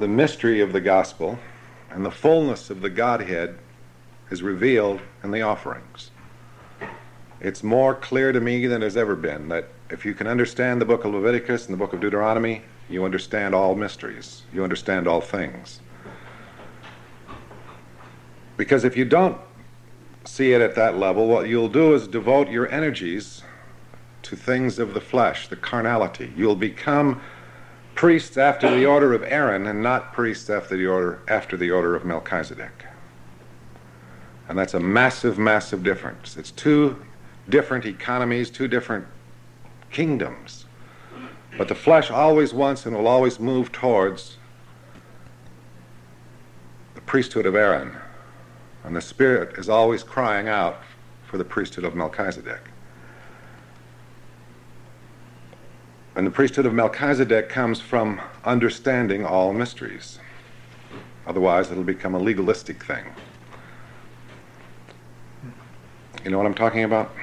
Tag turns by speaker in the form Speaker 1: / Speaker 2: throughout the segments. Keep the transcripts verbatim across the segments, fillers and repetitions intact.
Speaker 1: the mystery of the gospel and the fullness of the Godhead is revealed in the offerings. It's more clear to me than it has ever been that if you can understand the book of Leviticus and the book of Deuteronomy, you understand all mysteries. You understand all things. Because if you don't see it at that level, what you'll do is devote your energies to things of the flesh, the carnality. You'll become priests after the order of Aaron and not priests after the order after the order of Melchizedek. And that's a massive, massive difference. It's two different economies, two different kingdoms. But the flesh always wants and will always move towards the priesthood of Aaron. And the Spirit is always crying out for the priesthood of Melchizedek. And the priesthood of Melchizedek comes from understanding all mysteries. Otherwise, it'll become a legalistic thing. You know what I'm talking about?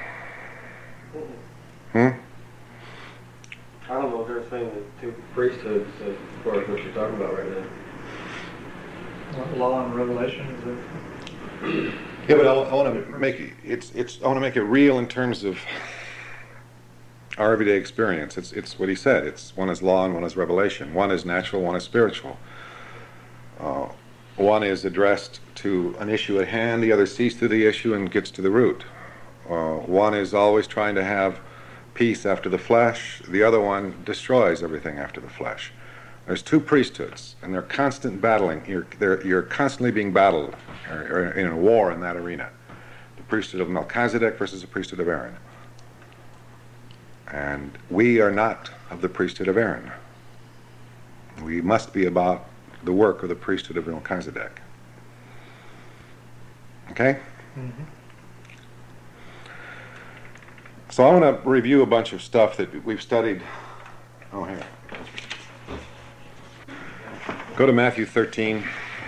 Speaker 1: Hmm?
Speaker 2: I don't know if they're saying the two priesthoods as far as what you're talking about right now.
Speaker 3: Law and revelation, is it?
Speaker 1: Yeah, but I, I want to make it, it's it's I want to make it real in terms of our everyday experience. It's it's what he said. It's one is law and one is revelation. One is natural, one is spiritual. Uh, one is addressed to an issue at hand. The other sees through the issue and gets to the root. Uh, one is always trying to have peace after the flesh. The other one destroys everything after the flesh. There's two priesthoods, and they're constant battling. You're, they're, you're constantly being battled or, or in a war in that arena. The priesthood of Melchizedek versus the priesthood of Aaron. And we are not of the priesthood of Aaron. We must be about the work of the priesthood of Melchizedek. Okay?
Speaker 3: Mm-hmm.
Speaker 1: So I want to review a bunch of stuff that we've studied. Oh, here. Go to Matthew thirteen.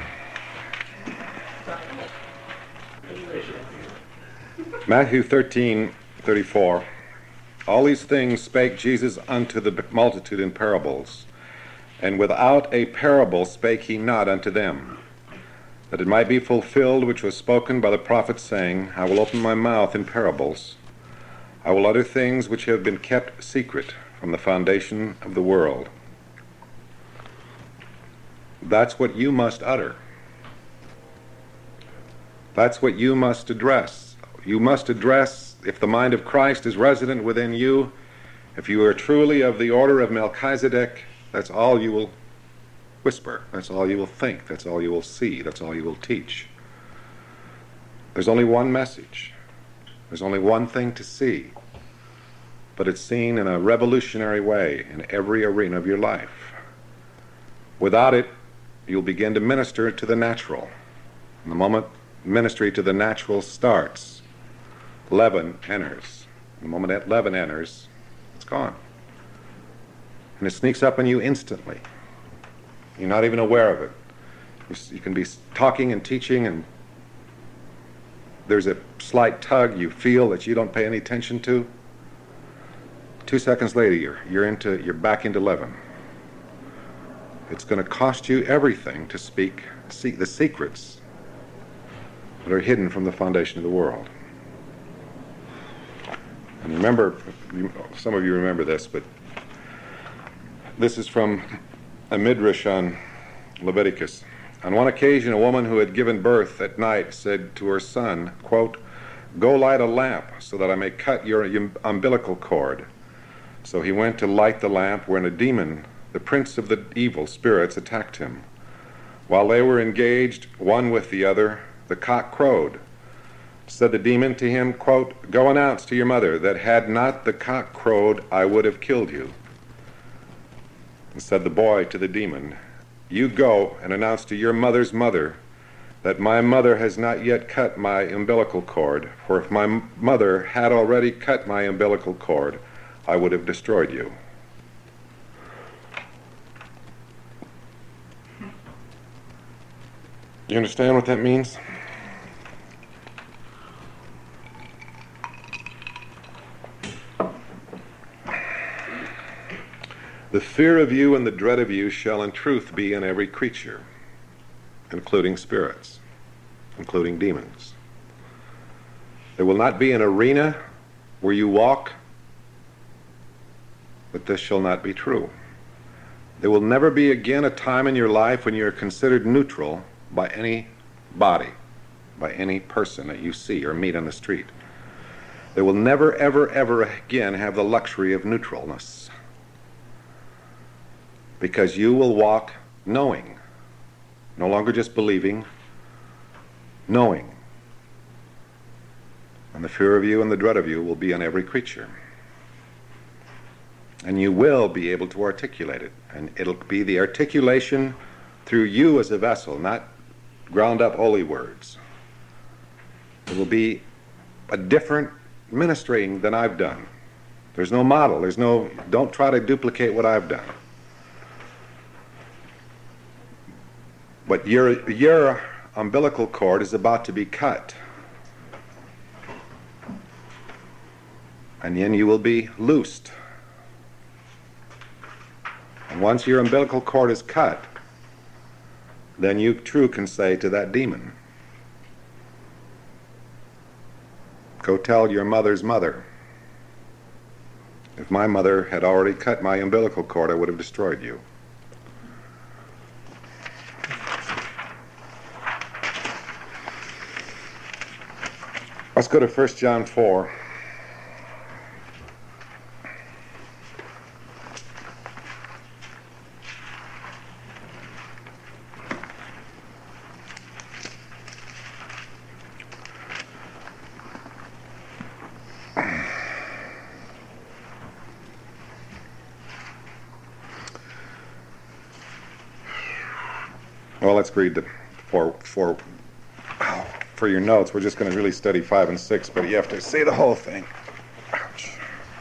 Speaker 1: Matthew thirteen, thirty-four. All these things spake Jesus unto the multitude in parables, and without a parable spake he not unto them, that it might be fulfilled which was spoken by the prophet, saying, I will open my mouth in parables. I will utter things which have been kept secret from the foundation of the world. That's what you must utter. That's what you must address. You must address, if the mind of Christ is resident within you, if you are truly of the order of Melchizedek, that's all you will whisper. That's all you will think. That's all you will see. That's all you will teach. There's only one message. There's only one thing to see. But it's seen in a revolutionary way in every arena of your life. Without it, you'll begin to minister to the natural. And the moment ministry to the natural starts, leaven enters. The moment that leaven enters, it's gone. And it sneaks up on you instantly. You're not even aware of it. You, you can be talking and teaching, and there's a slight tug you feel that you don't pay any attention to. Two seconds later, you're, you're, into, you're back into leaven. It's going to cost you everything to speak see the secrets that are hidden from the foundation of the world. And remember, some of you remember this, but this is from a midrash on Leviticus. On one occasion, a woman who had given birth at night said to her son, quote, go light a lamp so that I may cut your umbilical cord. So he went to light the lamp when a demon, the prince of the evil spirits, attacked him. While they were engaged, one with the other, the cock crowed. Said the demon to him, quote, go announce to your mother that had not the cock crowed, I would have killed you. And said the boy to the demon, you go and announce to your mother's mother that my mother has not yet cut my umbilical cord, for if my mother had already cut my umbilical cord, I would have destroyed you. You understand what that means? The fear of you and the dread of you shall in truth be in every creature, including spirits, including demons. There will not be an arena where you walk, but this shall not be true. There will never be again a time in your life when you are considered neutral by any body, by any person that you see or meet on the street. They will never, ever, ever again have the luxury of neutralness, because you will walk knowing, no longer just believing, knowing. And the fear of you and the dread of you will be in every creature. And you will be able to articulate it. And it'll be the articulation through you as a vessel, not ground up holy words. It will be a different ministering than I've done. There's no model. There's no, don't try to duplicate what I've done. But your, your umbilical cord is about to be cut. And then you will be loosed. And once your umbilical cord is cut, then you true can say to that demon, go tell your mother's mother. If my mother had already cut my umbilical cord, I would have destroyed you. Let's go to First John four. Well, let's read the four, four, for your notes. We're just going to really study five and six, but you have to say the whole thing. Ouch.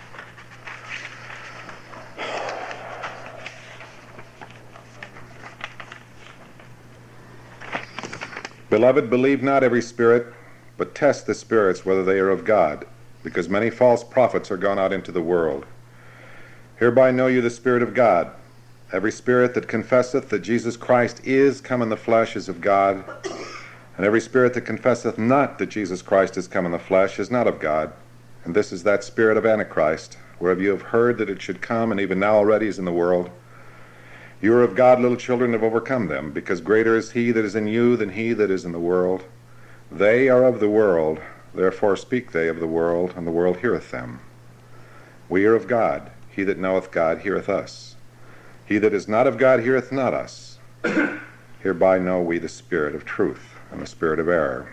Speaker 1: Beloved, believe not every spirit, but test the spirits whether they are of God, because many false prophets are gone out into the world. Hereby know you the Spirit of God. Every spirit that confesseth that Jesus Christ is come in the flesh is of God, and every spirit that confesseth not that Jesus Christ is come in the flesh is not of God. And this is that spirit of Antichrist, whereof you have heard that it should come, and even now already is in the world. You are of God, little children, have overcome them, because greater is he that is in you than he that is in the world. They are of the world, therefore speak they of the world, and the world heareth them. We are of God. He that knoweth God heareth us. He that is not of God heareth not us. Hereby know we the spirit of truth and the spirit of error.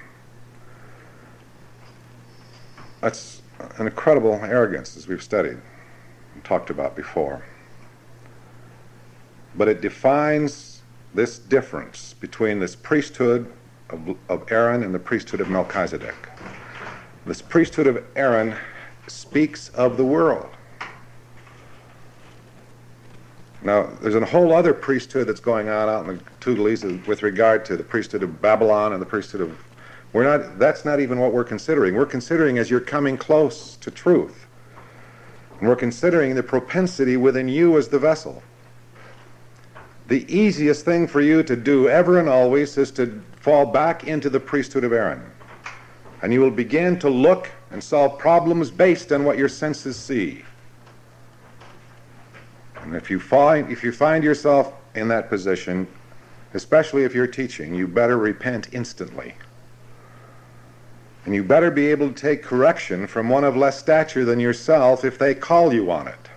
Speaker 1: That's an incredible arrogance, as we've studied and talked about before. But it defines this difference between this priesthood of, of Aaron and the priesthood of Melchizedek. This priesthood of Aaron speaks of the world. Now, there's a whole other priesthood that's going on out in the Tootlies with regard to the priesthood of Babylon and the priesthood of... We're not. That's not even what we're considering. We're considering as you're coming close to truth. And we're considering the propensity within you as the vessel. The easiest thing for you to do ever and always is to fall back into the priesthood of Aaron. And you will begin to look and solve problems based on what your senses see. And if you find if you find yourself in that position, especially if you're teaching, you better repent instantly. And you better be able to take correction from one of less stature than yourself if they call you on it.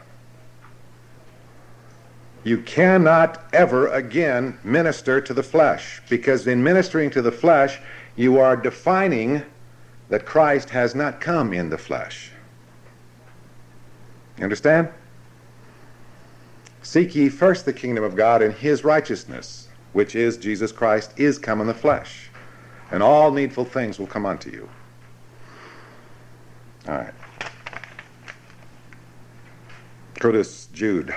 Speaker 1: You cannot ever again minister to the flesh, because in ministering to the flesh, you are defining that Christ has not come in the flesh. You understand? Seek ye first the kingdom of God and his righteousness, which is Jesus Christ is come in the flesh, and all needful things will come unto you. All right. Go to Jude.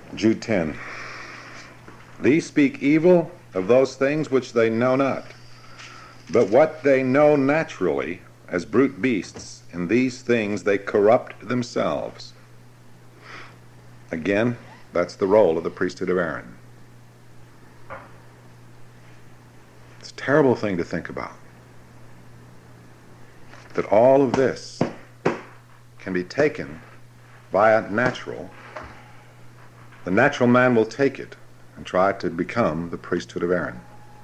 Speaker 1: Jude ten. These speak evil of those things which they know not, but what they know naturally, as brute beasts, in these things they corrupt themselves. Again, that's the role of the priesthood of Aaron. It's a terrible thing to think about, that all of this can be taken via natural. The natural man will take it and try to become the priesthood of Aaron.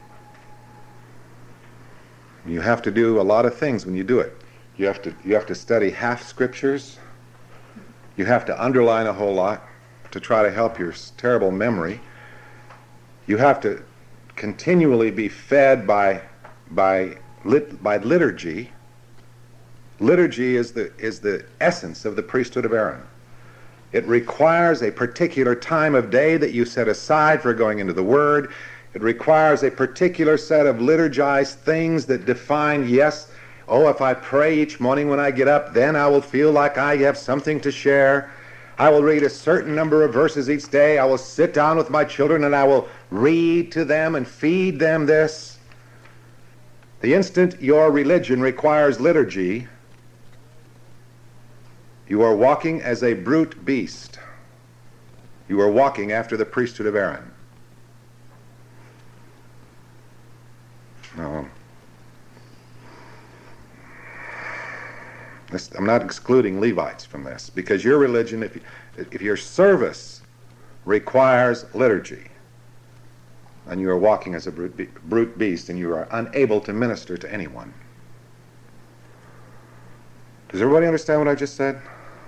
Speaker 1: You have to do a lot of things when you do it. You have to you have to study half scriptures. You have to underline a whole lot to try to help your terrible memory. You have to continually be fed by by lit, by liturgy. Liturgy is the is the essence of the priesthood of Aaron. It requires a particular time of day that you set aside for going into the Word. It requires a particular set of liturgized things that define, yes, oh, if I pray each morning when I get up, then I will feel like I have something to share. I will read a certain number of verses each day. I will sit down with my children and I will read to them and feed them this. The instant your religion requires liturgy, you are walking as a brute beast. You are walking after the priesthood of Aaron. No. This, I'm not excluding Levites from this, because your religion, if, you, if your service requires liturgy, and you are walking as a brute, be, brute beast, and you are unable to minister to anyone. Does everybody understand what I just said?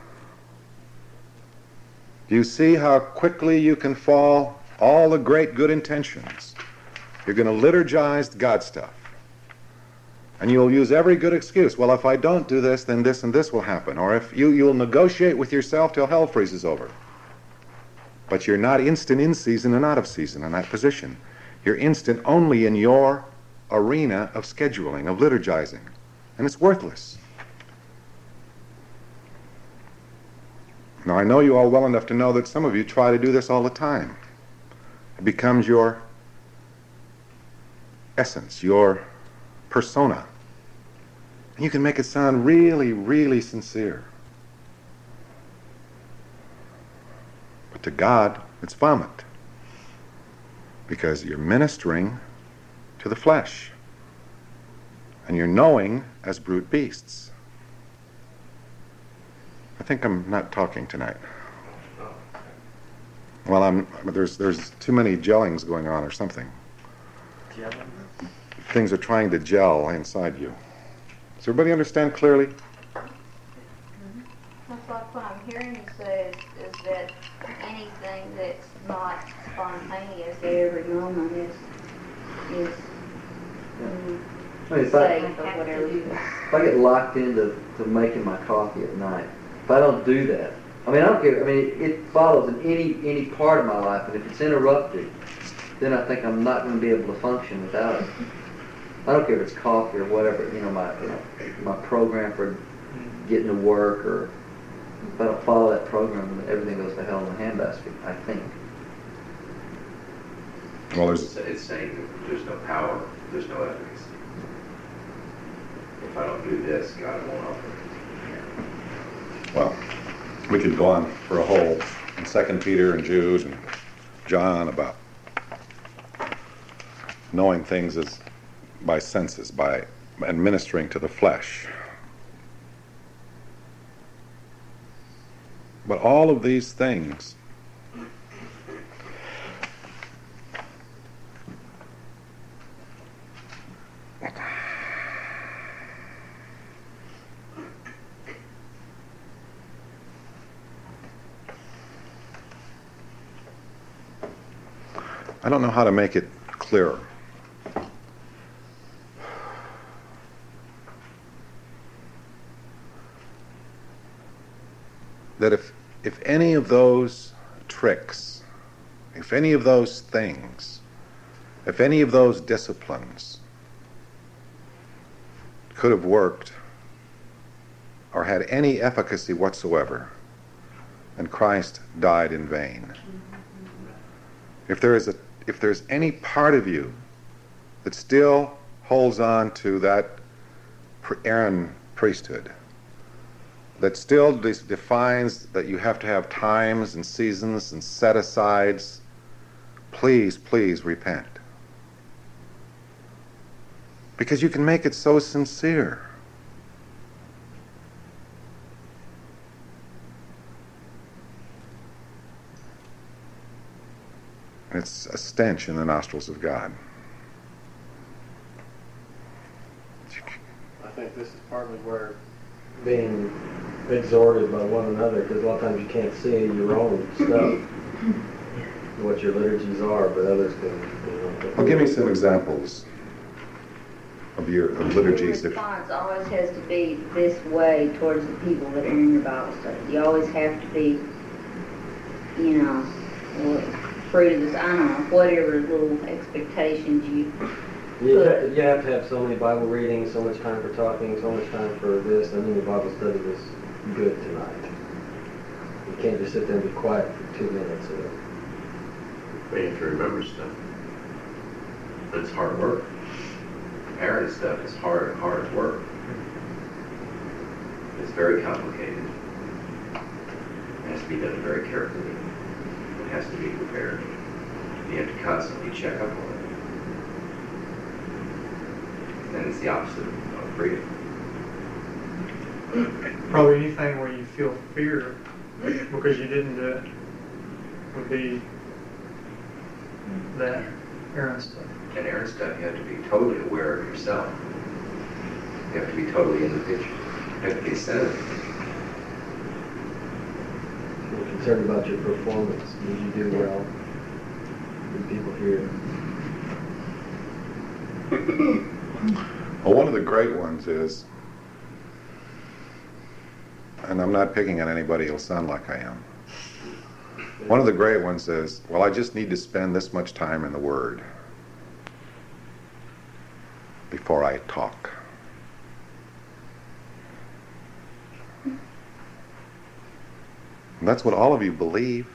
Speaker 1: Do you see how quickly you can fall? All the great good intentions. You're going to liturgize God stuff. And you'll use every good excuse. Well, if I don't do this, then this and this will happen. Or if you, you'll negotiate with yourself till hell freezes over. But you're not instant in season and out of season in that position. You're instant only in your arena of scheduling, of liturgizing. And it's worthless. Now, I know you all well enough to know that some of you try to do this all the time. It becomes your essence, your persona. And you can make it sound really, really sincere. But to God, it's vomit. Because you're ministering to the flesh. And you're knowing as brute beasts. I think I'm not talking tonight. Well, I'm. There's there's too many gellings going on or something. Gelling? Things are trying to gel inside you. Does everybody understand clearly?
Speaker 4: Mm-hmm. That's like what I'm hearing you say is, is that anything that's not spontaneous at every moment is is um,
Speaker 5: I mean, if, I,
Speaker 4: safe or whatever.
Speaker 5: if I get locked into to making my coffee at night, if I don't do that, I mean, I don't care. I mean, it, it follows in any any part of my life, and if it's interrupted, then I think I'm not going to be able to function without it. I don't care if it's coffee or whatever, you know, my you know, my program for getting to work, or if I don't follow that program, then everything goes to hell in a handbasket, I think.
Speaker 1: Well, there's...
Speaker 6: It's, it's saying that there's no power, there's no efficacy. If I don't do this, God won't offer it.
Speaker 1: Well, we could go on for a whole in Second Peter and Jude and John about knowing things as by senses, by and ministering to the flesh. But all of these things I don't know how to make it clearer. That if if any of those tricks, if any of those things, if any of those disciplines could have worked or had any efficacy whatsoever, then Christ died in vain. If there is a, if there's any part of you that still holds on to that Aaron priesthood, that still de- defines that you have to have times and seasons and set-asides, please, please repent. Because you can make it so sincere. It's a stench in the nostrils of God.
Speaker 2: I think this is partly where being exhorted by one another, because a lot of times you can't see your own stuff, what your liturgies are, but others can. You know,
Speaker 1: Well, give me some examples of your of liturgies.
Speaker 4: Your
Speaker 1: If,
Speaker 4: response always has to be this way towards the people that are in your Bible study. You always have to be, you know, free to this, I don't know, whatever little expectations you
Speaker 2: You have, to, you have to have so many Bible readings, so much time for talking, so much time for this, and then your Bible study was good tonight. You can't just sit there and be quiet for two minutes. Or,
Speaker 7: But you have to remember stuff. It's hard work. Preparing stuff is hard, hard work. It's very complicated. It has to be done very carefully. It has to be prepared. You have to constantly check up on it. And it's the opposite of freedom.
Speaker 3: Probably anything where you feel fear because you didn't do it would be that Aaron stuff.
Speaker 7: And Aaron stuff, you have to be totally aware of yourself. You have to be totally in the picture. You have to be sensitive.
Speaker 2: you're concerned about your performance. Did you do well? Did people hear it?
Speaker 1: well, one of the great ones is, and I'm not picking on anybody who'll sound like I am. One of the great ones is, well, I just need to spend this much time in the Word before I talk. And that's what all of you believe.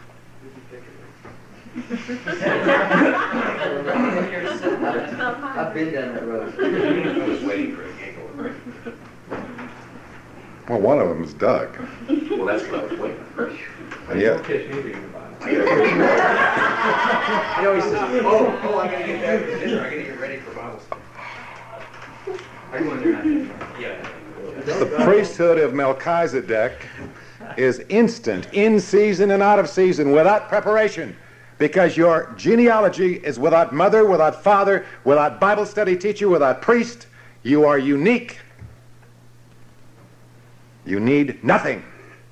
Speaker 5: I've been down that road.
Speaker 7: I was waiting for a giggle.
Speaker 1: Well, one of them is Doug.
Speaker 7: Well, that's what I was waiting for.
Speaker 1: And yet,
Speaker 7: You know, he says, oh, oh, I gotta get back to dinner. I gotta get ready for Bible study. Are you going there? Yeah.
Speaker 1: the priesthood of Melchizedek is instant, in season and out of season, without preparation, because your genealogy is without mother, without father, without Bible study teacher, without priest. You are unique. You need nothing.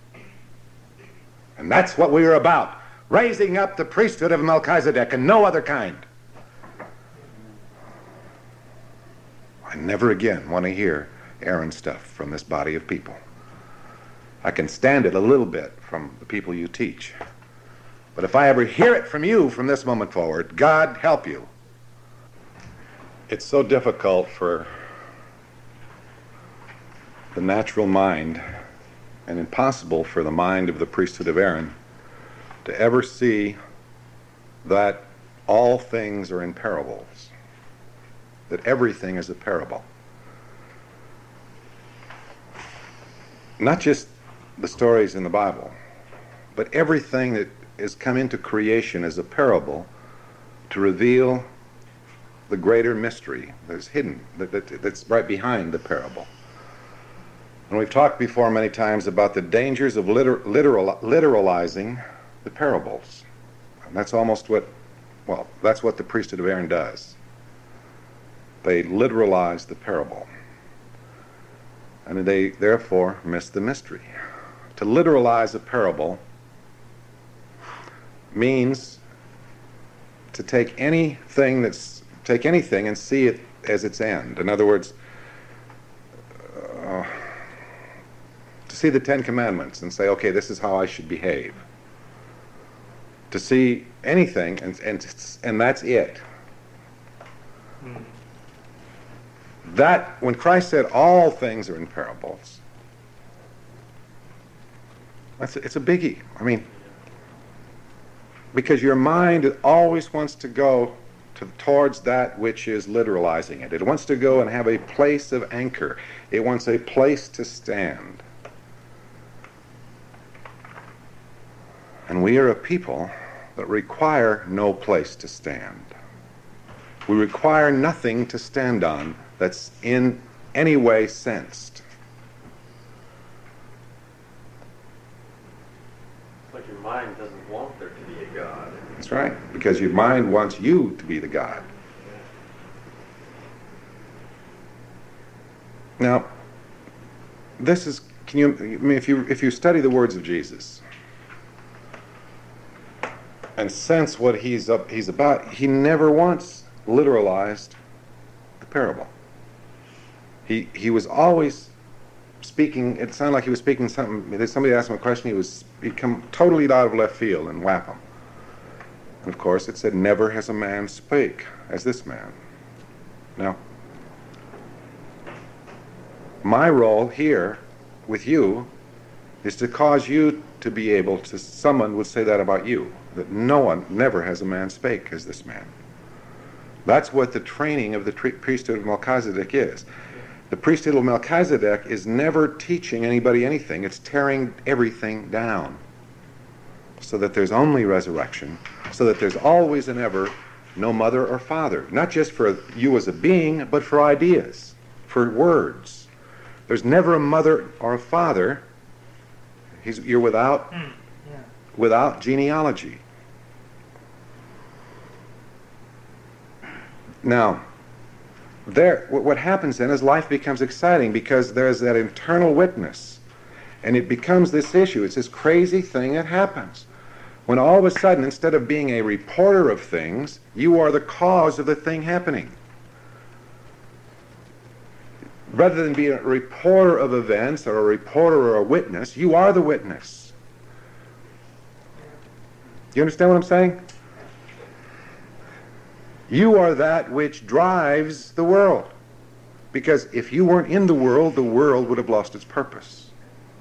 Speaker 1: And that's what we are about, raising up the priesthood of Melchizedek and no other kind. I never again want to hear Aaron stuff from this body of people. I can stand it a little bit from the people you teach. But if I ever hear it from you from this moment forward, God help you. It's so difficult for the natural mind and impossible for the mind of the priesthood of Aaron to ever see that all things are in parables, that everything is a parable. Not just the stories in the Bible, but everything that has come into creation is a parable to reveal the greater mystery that is hidden, that, that, that's right behind the parable. And we've talked before many times about the dangers of liter- literal, literalizing the parables. And that's almost what, well, that's what the priesthood of Aaron does. They literalize the parable. And they therefore miss the mystery. To literalize a parable means to take anything that's take anything and see it as its end. In other words, uh, to see the Ten Commandments and say, okay, this is how I should behave. To see anything and and and that's it. Mm. That, when Christ said all things are in parables, that's a, it's a biggie. I mean, Because your mind always wants to go to, towards that which is literalizing it. It wants to go and have a place of anchor. It wants a place to stand. And we are a people that require no place to stand. We require nothing to stand on that's in any way sensed.
Speaker 2: It's like your mind doesn't want there to be a God.
Speaker 1: That's right, because your mind wants you to be the God. Now, this is, can you, I mean, if you, if you study the words of Jesus and sense what he's up, he's about, he never once literalized the parable. He, he was always speaking, it sounded like he was speaking something, somebody asked him a question, he was, he'd come totally out of left field and whap him. And of course it said, never has a man spake as this man. Now, my role here with you is to cause you to be able to, someone would say that about you, that no one, never has a man spake as this man. That's what the training of the priesthood of Melchizedek is. The priesthood of Melchizedek is never teaching anybody anything. It's tearing everything down so that there's only resurrection, so that there's always and ever no mother or father, not just for you as a being, but for ideas, for words. There's never a mother or a father. He's, you're without,
Speaker 3: Mm, yeah.
Speaker 1: without genealogy. Now, there, what happens then is life becomes exciting because there's that internal witness, and it becomes this issue. It's this crazy thing that happens when all of a sudden, instead of being a reporter of things, you are the cause of the thing happening. Rather than being a reporter of events or a reporter or a witness, you are the witness. You understand what I'm saying? You are that which drives the world. Because if you weren't in the world, the world would have lost its purpose.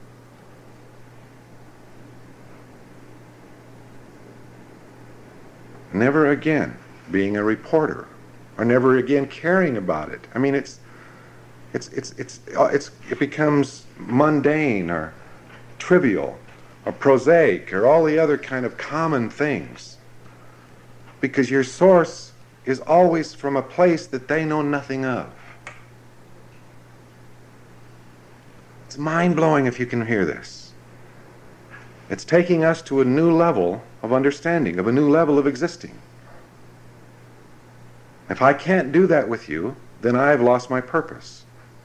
Speaker 1: Never again being a reporter, or never again caring about it. I mean, it's it's it's it's it's it becomes mundane or trivial or prosaic or all the other kind of common things. Because your source is always from a place that they know nothing of. It's mind-blowing if you can hear this. It's taking us to a new level of understanding, of a new level of existing. If I can't do that with you, then I've lost my purpose.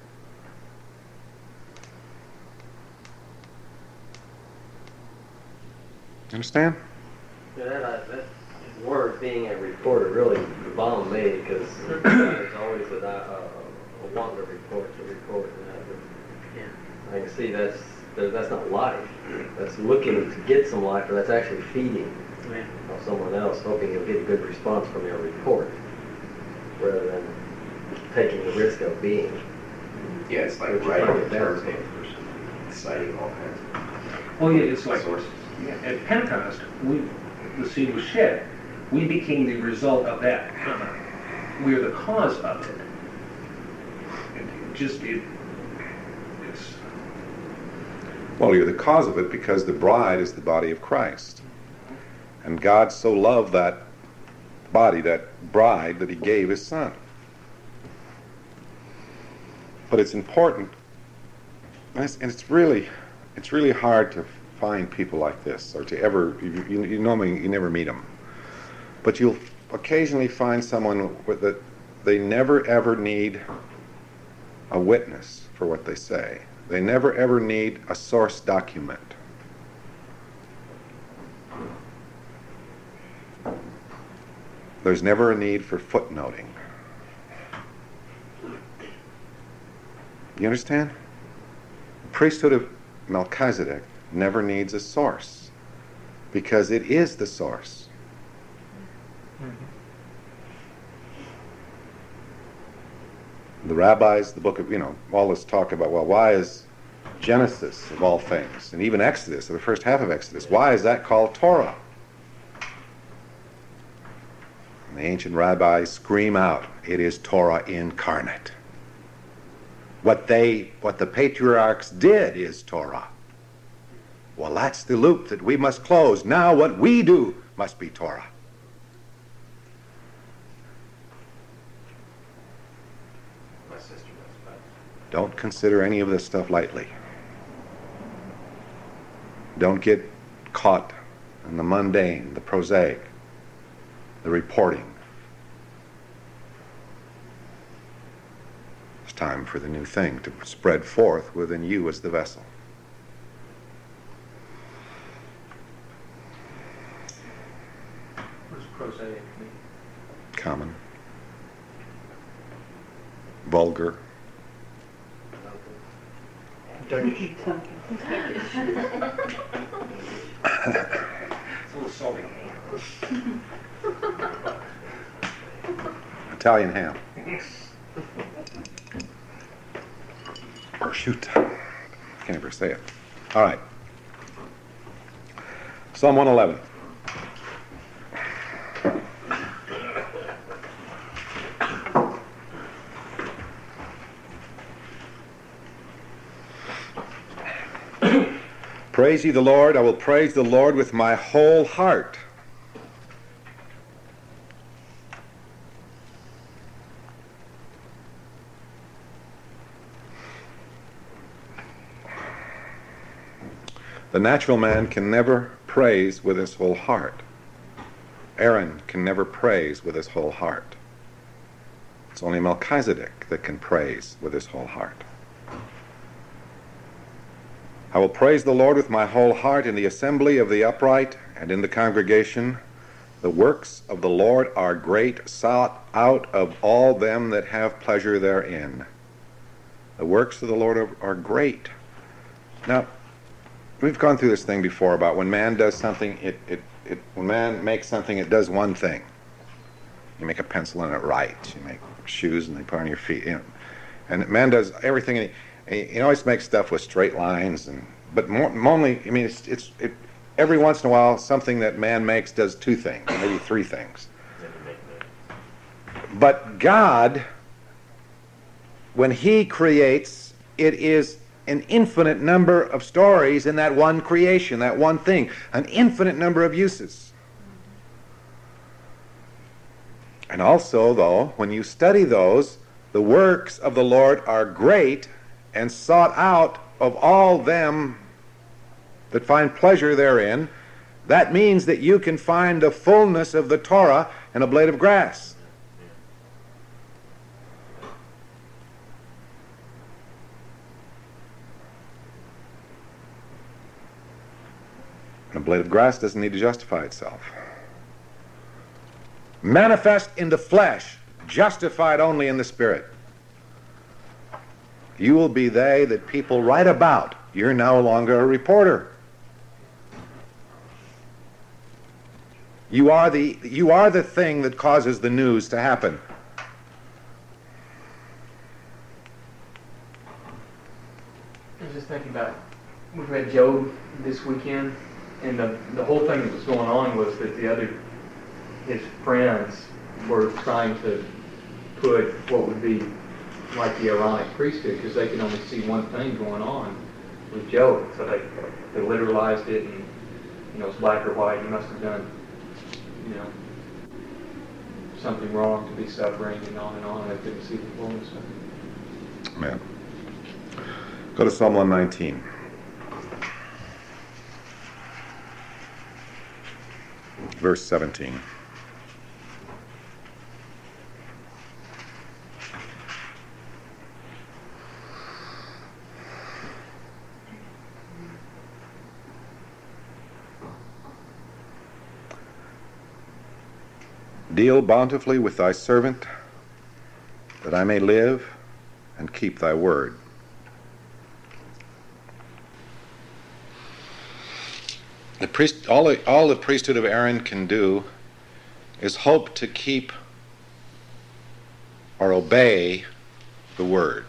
Speaker 1: Understand?
Speaker 2: Yeah, that, uh, that word being a reporter really bombed me because there's always a, uh, a want to report, to report. And that, but yeah. I can see that's that, that's not life. That's looking to get some life, or that's actually feeding yeah. of someone else, hoping you'll get a good response from your report, rather than taking the risk of being.
Speaker 7: Yeah, it's like
Speaker 2: Which
Speaker 7: writing
Speaker 2: is
Speaker 7: a term
Speaker 2: probably
Speaker 7: papers, citing all kinds of
Speaker 8: Oh yeah, it's like
Speaker 7: sources.
Speaker 8: yeah, at Pentecost, we the seed was shed. We became the result of that. We are the cause of it. It just it, it's.
Speaker 1: Well, you're the cause of it because the bride is the body of Christ. And God so loved that body, that bride, that he gave his son. But it's important, and it's, and it's really, it's really hard to find people like this, or to ever, you, you, you normally, you never meet them. But you'll occasionally find someone with that they never ever need a witness for what they say. They never ever need a source document. There's never a need for footnoting. You understand? The priesthood of Melchizedek never needs a source because it is the source. The rabbis, the book of, you know, all this talk about, well, why is Genesis, of all things, and even Exodus, or the first half of Exodus, why is that called Torah? And the ancient rabbis scream out, it is Torah incarnate. What they, what the patriarchs did is Torah. Well, that's the loop that we must close. Now what we do must be Torah.
Speaker 7: My sister knows about it.
Speaker 1: Don't consider any of this stuff lightly. Don't get caught in the mundane, the prosaic, the reporting. It's time for the new thing to spread forth within you as the vessel.
Speaker 8: What does prosaic mean?
Speaker 1: Common. Vulgar.
Speaker 3: Turkish.
Speaker 8: It's a little salty.
Speaker 1: Italian ham. Shoot. I can't ever say it. All right. Psalm one eleven. Praise ye the Lord. I will praise the Lord with my whole heart. The natural man can never praise with his whole heart. Aaron can never praise with his whole heart. It's only Melchizedek that can praise with his whole heart. I will praise the Lord with my whole heart in the assembly of the upright and in the congregation. The works of the Lord are great, sought out of all them that have pleasure therein. The works of the Lord are, are great. Now, we've gone through this thing before about when man does something, it, it, it, when man makes something, it does one thing. You make a pencil and it writes. You make shoes and they put on your feet. You know. And man does everything. And he, he always makes stuff with straight lines. And but more, normally, I mean, it's, it's it, every once in a while, something that man makes does two things, maybe three things. But God, when He creates, it is an infinite number of stories in that one creation, that one thing, an infinite number of uses. And also, though, when you study those, the works of the Lord are great and sought out of all them that find pleasure therein. That means that you can find the fullness of the Torah in a blade of grass. And a blade of grass doesn't need to justify itself. Manifest in the flesh, justified only in the spirit. You will be they that people write about. You're no longer a reporter. You are the, you are the thing that causes the news to happen.
Speaker 9: I was just thinking about, we've read Job this weekend, and the, the whole thing that was going on was that the other, his friends were trying to put what would be like the Aaronic priesthood, because they could only see one thing going on with Job. So they, they literalized it, and, you know, it's black or white. He must have done, you know, something wrong to be suffering, and on and on. They couldn't see the fullness of it.
Speaker 1: Amen. Go to Psalm one nineteen. Verse seventeen. Deal bountifully with thy servant, that I may live and keep thy word. The priest, all, the, all the priesthood of Aaron can do is hope to keep or obey the word.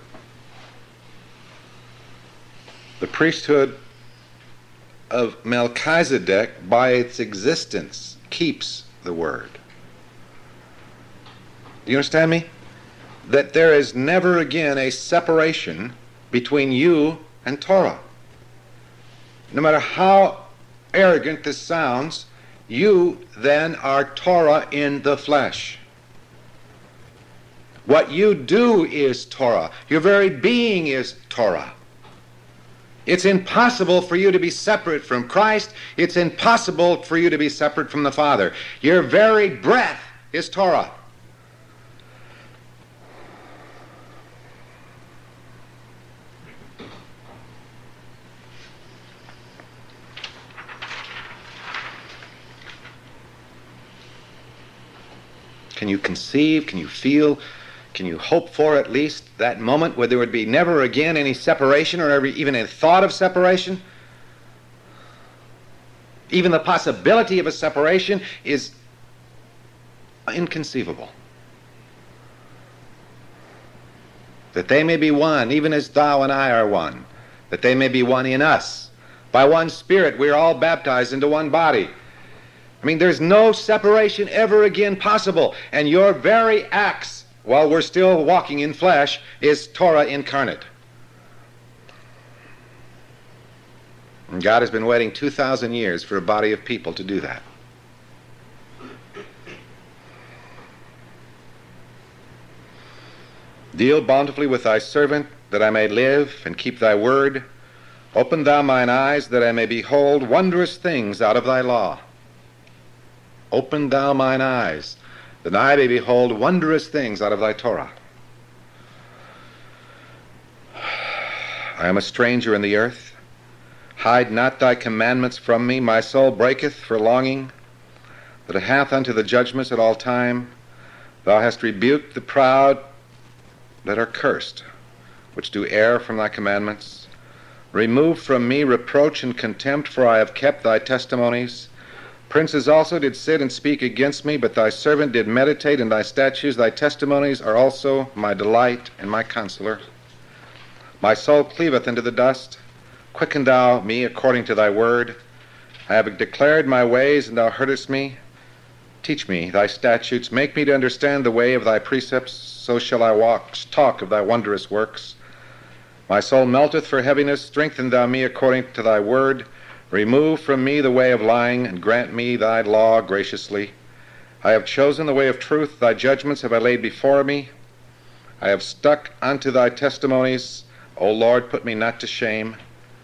Speaker 1: The priesthood of Melchizedek, by its existence, keeps the word. Do you understand me? That there is never again a separation between you and Torah. No matter how arrogant this sounds, you then are Torah in the flesh. What you do is Torah. Your very being is Torah. It's impossible for you to be separate from Christ. It's impossible for you to be separate from the Father. Your very breath is Torah. Can you conceive, can you feel, can you hope for at least that moment where there would be never again any separation or ever, even a thought of separation? Even the possibility of a separation is inconceivable. That they may be one, even as thou and I are one. That they may be one in us. By one Spirit we are all baptized into one body. I mean, there's no separation ever again possible. And your very acts, while we're still walking in flesh, is Torah incarnate. And God has been waiting two thousand years for a body of people to do that. Deal bountifully with thy servant, that I may live and keep thy word. Open thou mine eyes, that I may behold wondrous things out of thy law. Open thou mine eyes, that I may behold wondrous things out of thy Torah. I am a stranger in the earth. Hide not thy commandments from me. My soul breaketh for longing, that it hath unto the judgments at all time. Thou hast rebuked the proud that are cursed, which do err from thy commandments. Remove from me reproach and contempt, for I have kept thy testimonies. Princes also did sit and speak against me, but thy servant did meditate in thy statutes. Thy testimonies are also my delight and my counselor. My soul cleaveth into the dust. Quicken thou me according to thy word. I have declared my ways, and thou heardest me. Teach me thy statutes. Make me to understand the way of thy precepts. So shall I walk, talk of thy wondrous works. My soul melteth for heaviness. Strengthen thou me according to thy word. Remove from me the way of lying, and grant me thy law graciously. I have chosen the way of truth. Thy judgments have I laid before me. I have stuck unto thy testimonies. O Lord, put me not to shame.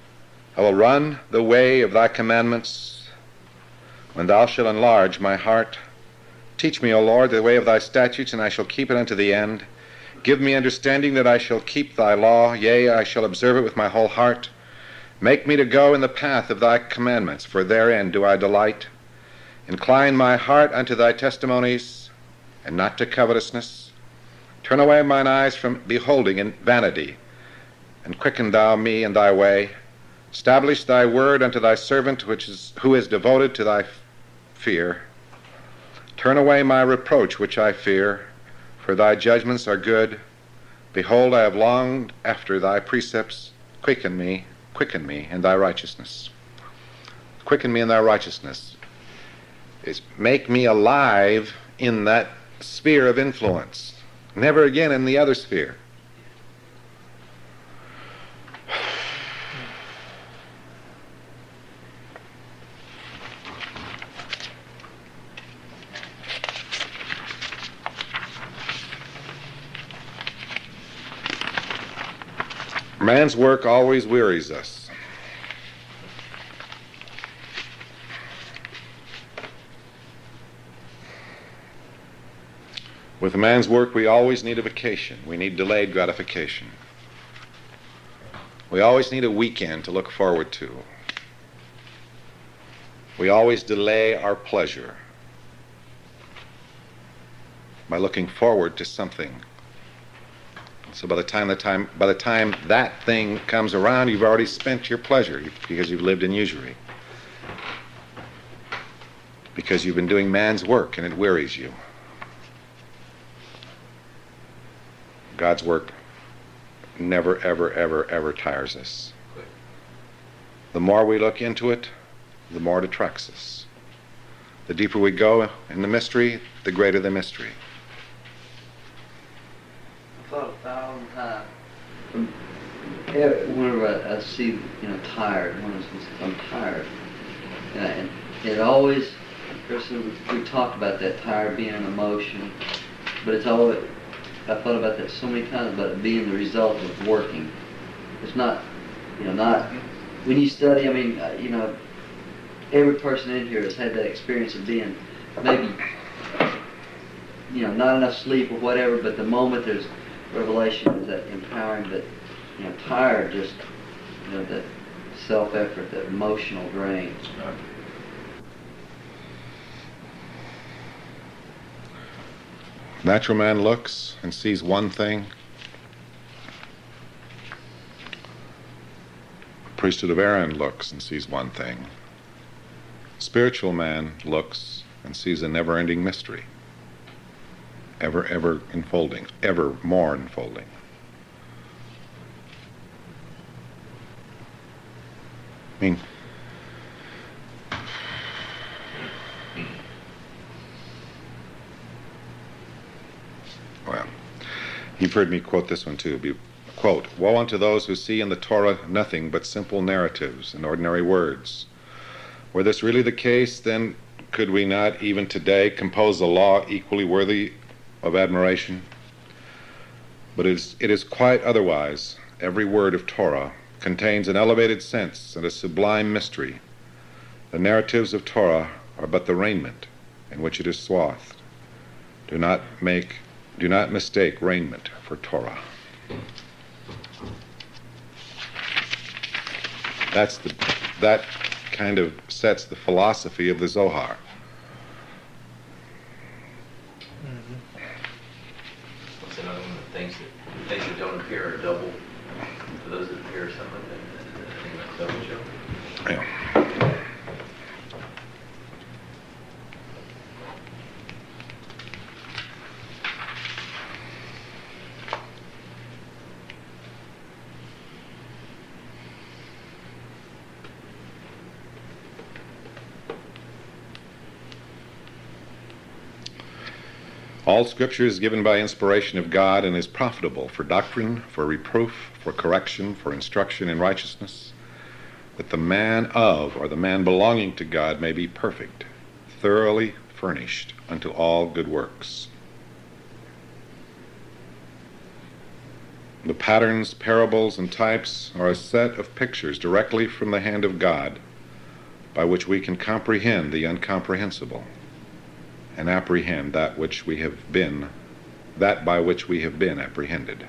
Speaker 1: I will run the way of thy commandments, when thou shalt enlarge my heart. Teach me, O Lord, the way of thy statutes, and I shall keep it unto the end. Give me understanding that I shall keep thy law. Yea, I shall observe it with my whole heart. Make me to go in the path of thy commandments, for therein do I delight. Incline my heart unto thy testimonies, and not to covetousness. Turn away mine eyes from beholding in vanity, and quicken thou me in thy way. Establish thy word unto thy servant, which is who is devoted to thy fear. Turn away my reproach which I fear, for thy judgments are good. Behold, I have longed after thy precepts. Quicken me, quicken me in thy righteousness. Quicken me in thy righteousness is make me alive in that sphere of influence. Never again in the other sphere. Man's work always wearies us. With man's work, we always need a vacation. We need delayed gratification. We always need a weekend to look forward to. We always delay our pleasure by looking forward to something. So by the time the time by the time that thing comes around, you've already spent your pleasure because you've lived in usury. Because you've been doing man's work and it wearies you. God's work never, ever, ever, ever tires us. The more we look into it, the more it attracts us. The deeper we go in the mystery, the greater the mystery.
Speaker 5: all the time. Um, every- Whenever I, I see, you know, tired, one of those, I'm tired. And, I, and it always, Kristen, we, we talked about that tired being an emotion, but it's always, I thought about that so many times, about it being the result of working. It's not, you know, not, when you study, I mean, uh, you know, every person in here has had that experience of being maybe, you know, not enough sleep or whatever, but the moment there's revelation is that empowering, but, you know, tired, just, you know, that self-effort, that emotional drain.
Speaker 1: Natural man looks and sees one thing. Priesthood of Aaron looks and sees one thing. Spiritual man looks and sees a never-ending mystery. Ever, ever unfolding, ever more unfolding. I mean, well, you've heard me quote this one too. Be, quote, "Woe unto those who see in the Torah nothing but simple narratives and ordinary words. Were this really the case, then could we not even today compose a law equally worthy of admiration? But it is, it is quite otherwise. Every word of Torah contains an elevated sense and a sublime mystery. The narratives of Torah are but the raiment in which it is swathed. Do not make, do not mistake raiment for Torah." That's the, that kind of sets the philosophy of the Zohar.
Speaker 7: What's another one of the things that things that don't appear are double? For those that appear something, I think that's double show.
Speaker 1: Yeah. All Scripture is given by inspiration of God and is profitable for doctrine, for reproof, for correction, for instruction in righteousness, that the man of, or the man belonging to God, may be perfect, thoroughly furnished unto all good works. The patterns, parables, and types are a set of pictures directly from the hand of God by which we can comprehend the incomprehensible and apprehend that which we have been, that by which we have been apprehended.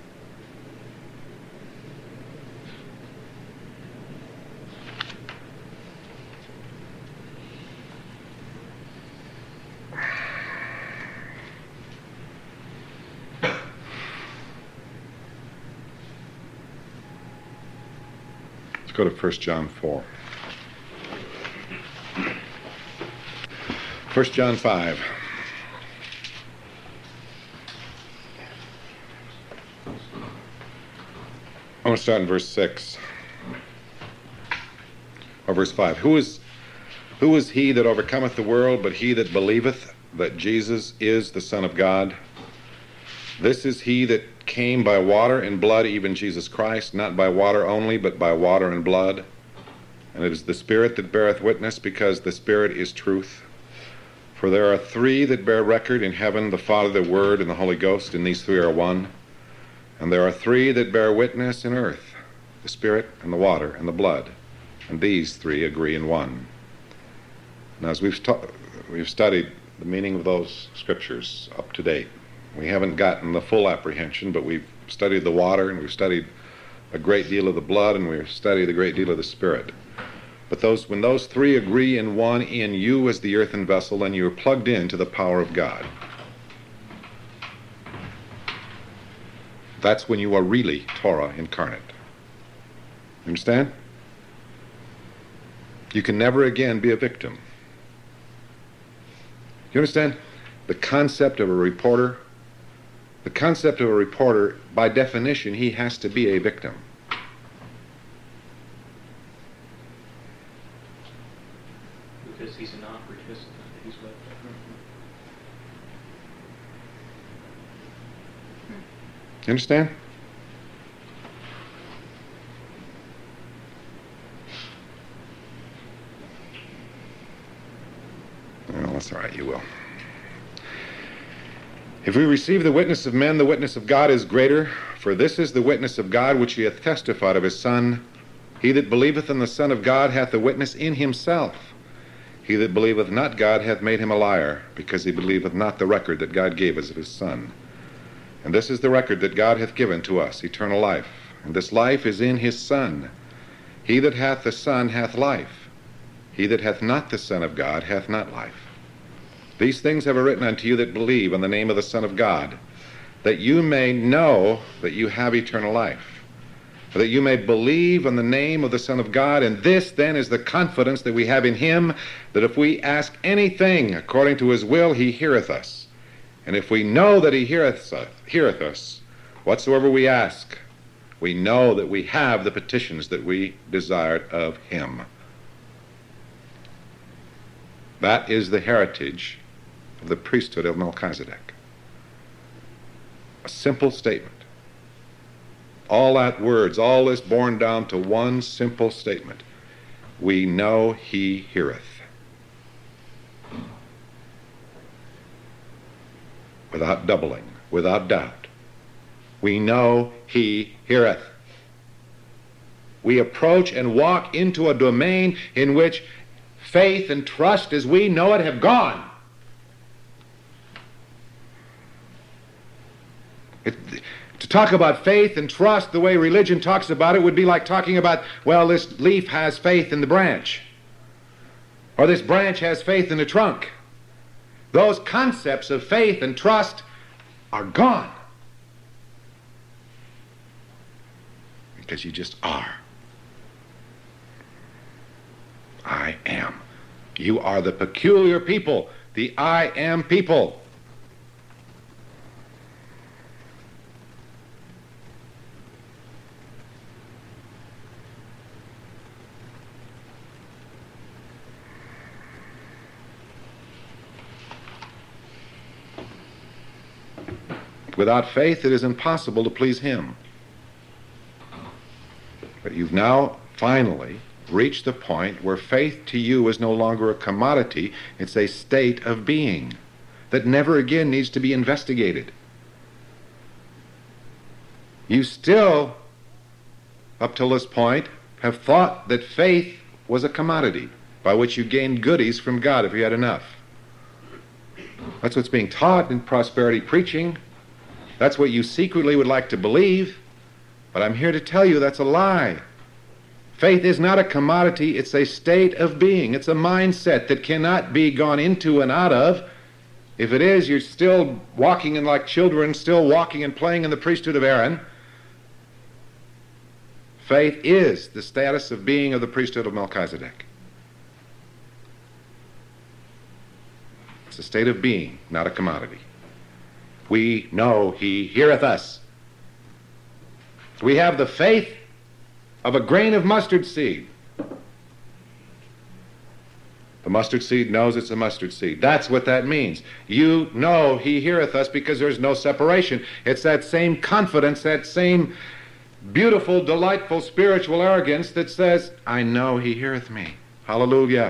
Speaker 1: Let's go to First John four. First John five. I want to start in verse six. Or verse five. Who is, who is he that overcometh the world, but he that believeth that Jesus is the Son of God? This is he that came by water and blood, even Jesus Christ, not by water only, but by water and blood. And it is the Spirit that beareth witness, because the Spirit is truth. For there are three that bear record in heaven, the Father, the Word, and the Holy Ghost, and these three are one. And there are three that bear witness in earth, the Spirit, and the water, and the blood. And these three agree in one. Now, as we've, stu- we've studied the meaning of those scriptures up to date, we haven't gotten the full apprehension, but we've studied the water, and we've studied a great deal of the blood, and we've studied a great deal of the Spirit. But those, when those three agree in one, in you as the earthen vessel, then you're plugged into the power of God. That's when you are really Torah incarnate. Understand? You can never again be a victim. You understand? The concept of a reporter, the concept of a reporter, by definition, he has to be a victim.
Speaker 9: Because he's a non-participant. He's what?
Speaker 1: You understand? Well, that's all right, you will. If we receive the witness of men, the witness of God is greater, for this is the witness of God which he hath testified of his Son. He that believeth in the Son of God hath the witness in himself. He that believeth not God hath made him a liar, because he believeth not the record that God gave us of his Son. And this is the record that God hath given to us, eternal life. And this life is in his Son. He that hath the Son hath life. He that hath not the Son of God hath not life. These things have I written unto you that believe on the name of the Son of God, that you may know that you have eternal life, that you may believe on the name of the Son of God. And this then is the confidence that we have in him, that if we ask anything according to his will, he heareth us. And if we know that he heareth us, heareth us, whatsoever we ask, we know that we have the petitions that we desired of him. That is the heritage of the priesthood of Melchizedek. A simple statement. All that words, all this borne down to one simple statement. We know he heareth. Without doubling, without doubt. We know he heareth. We approach and walk into a domain in which faith and trust as we know it have gone. It, to talk about faith and trust the way religion talks about it would be like talking about, well, this leaf has faith in the branch, or this branch has faith in the trunk. Those concepts of faith and trust are gone, because you just are. I am. You are the peculiar people, the I am people. Without faith, it is impossible to please him. But you've now finally reached the point where faith to you is no longer a commodity, it's a state of being that never again needs to be investigated. You still, up till this point, have thought that faith was a commodity by which you gained goodies from God if you had enough. That's what's being taught in prosperity preaching. That's what you secretly would like to believe, but I'm here to tell you that's a lie. Faith is not a commodity, it's a state of being. It's a mindset that cannot be gone into and out of. If it is, you're still walking in like children, still walking and playing in the priesthood of Aaron. Faith is the status of being of the priesthood of Melchizedek. It's a state of being, not a commodity. We know he heareth us. We have the faith of a grain of mustard seed. The mustard seed knows it's a mustard seed. That's what that means. You know he heareth us because there's no separation. It's that same confidence, that same beautiful, delightful spiritual arrogance that says, I know he heareth me. Hallelujah.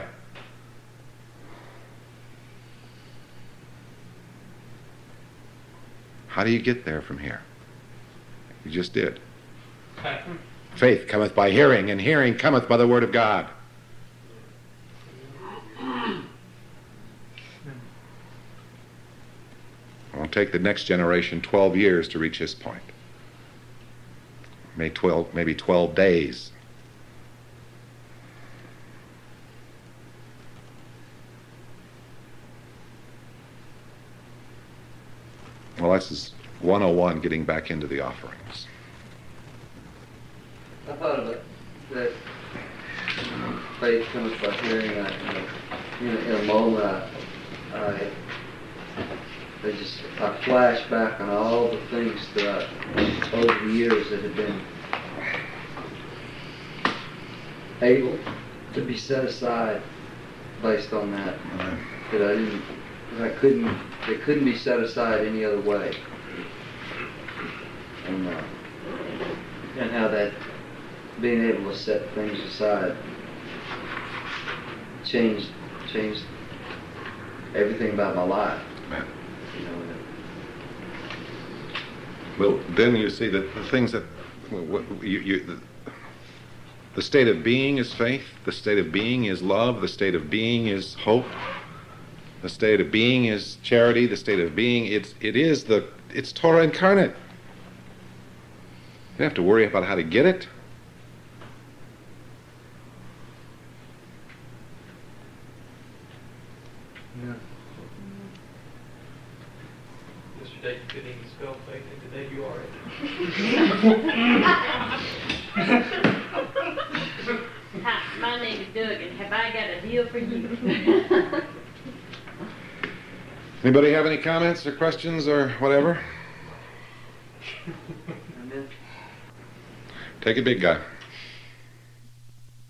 Speaker 1: How do you get there from here? You just did. Faith cometh by hearing, and hearing cometh by the word of God. It will take the next generation twelve years to reach this point. Maybe twelve, maybe twelve days. Well, this is one oh one, getting back into the offerings.
Speaker 5: I thought of it, that faith comes by hearing. I, you know, in, a, in a moment, I, I, I just I flash back on all the things that I, over the years that have been able to be set aside based on that. That I didn't, that I couldn't, they couldn't be set aside any other way. and, uh, and how that being able to set things aside changed changed everything about my life.
Speaker 1: Man.
Speaker 5: You know, and
Speaker 1: Well, then you see that the things that well, what, you, you, the, the state of being is faith, the state of being is love, the state of being is hope, the state of being is charity, the state of being, it's, it is the, it's Torah incarnate. You don't have to worry about how to get it.
Speaker 9: Yeah.
Speaker 10: Yesterday you couldn't even spell faith, and today you are it.
Speaker 11: Hi, my name is Doug, and have I got a deal for you?
Speaker 1: Anybody have any comments or questions or whatever?
Speaker 5: Amen.
Speaker 1: Take it, big guy.